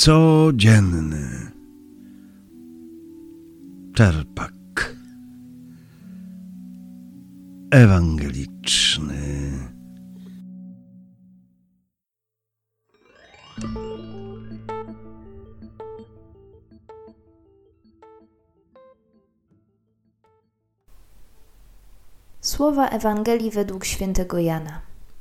Codzienny czerpak ewangeliczny. Słowa Ewangelii według świętego Jana.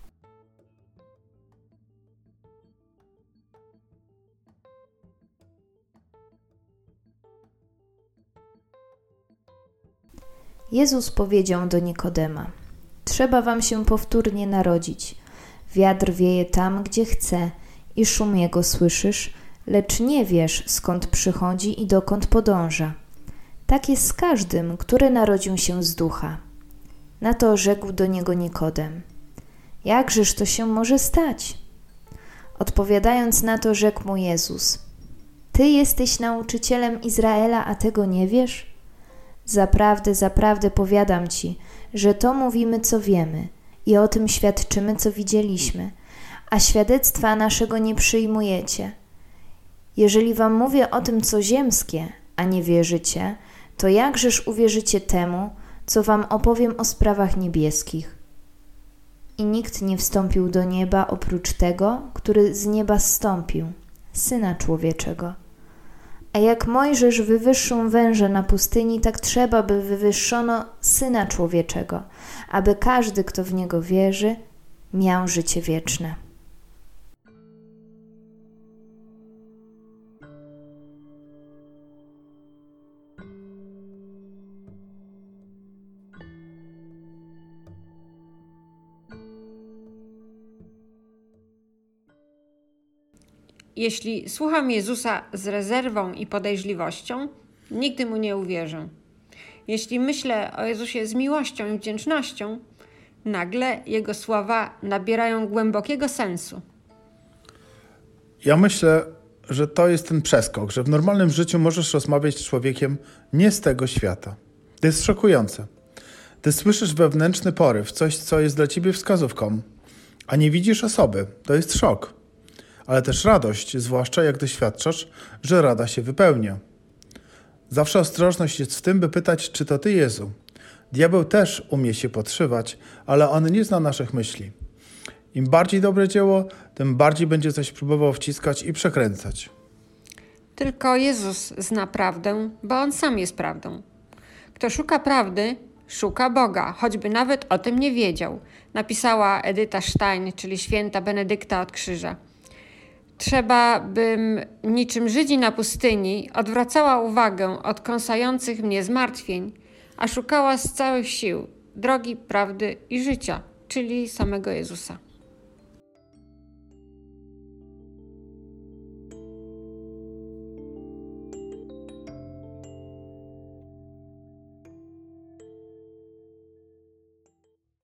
Jezus powiedział do Nikodema: trzeba wam się powtórnie narodzić. Wiatr wieje tam, gdzie chce i szum jego słyszysz, lecz nie wiesz, skąd przychodzi i dokąd podąża. Tak jest z każdym, który narodził się z ducha. Na to rzekł do niego Nikodem: jakżeż to się może stać? Odpowiadając na to, rzekł mu Jezus: ty jesteś nauczycielem Izraela, a tego nie wiesz? Zaprawdę, zaprawdę powiadam ci, że to mówimy, co wiemy i o tym świadczymy, co widzieliśmy, a świadectwa naszego nie przyjmujecie. Jeżeli wam mówię o tym, co ziemskie, a nie wierzycie, to jakżeż uwierzycie temu, co wam opowiem o sprawach niebieskich? I nikt nie wstąpił do nieba oprócz tego, który z nieba zstąpił, Syna Człowieczego. A jak Mojżesz wywyższył węża na pustyni, tak trzeba, by wywyższono Syna Człowieczego, aby każdy, kto w Niego wierzy, miał życie wieczne. Jeśli słucham Jezusa z rezerwą i podejrzliwością, nigdy Mu nie uwierzę. Jeśli myślę o Jezusie z miłością i wdzięcznością, nagle Jego słowa nabierają głębokiego sensu. Ja myślę, że to jest ten przeskok, że w normalnym życiu możesz rozmawiać z człowiekiem nie z tego świata. To jest szokujące. Ty słyszysz wewnętrzny poryw, coś, co jest dla ciebie wskazówką, a nie widzisz osoby. To jest szok. Ale też radość, zwłaszcza jak doświadczasz, że rada się wypełnia. Zawsze ostrożność jest w tym, by pytać, czy to Ty, Jezu. Diabeł też umie się podszywać, ale on nie zna naszych myśli. Im bardziej dobre dzieło, tym bardziej będzie coś próbował wciskać i przekręcać. Tylko Jezus zna prawdę, bo On sam jest prawdą. Kto szuka prawdy, szuka Boga, choćby nawet o tym nie wiedział, napisała Edyta Stein, czyli święta Benedykta od Krzyża. Trzeba, bym niczym Żydzi na pustyni odwracała uwagę od kąsających mnie zmartwień, a szukała z całych sił drogi, prawdy i życia, czyli samego Jezusa.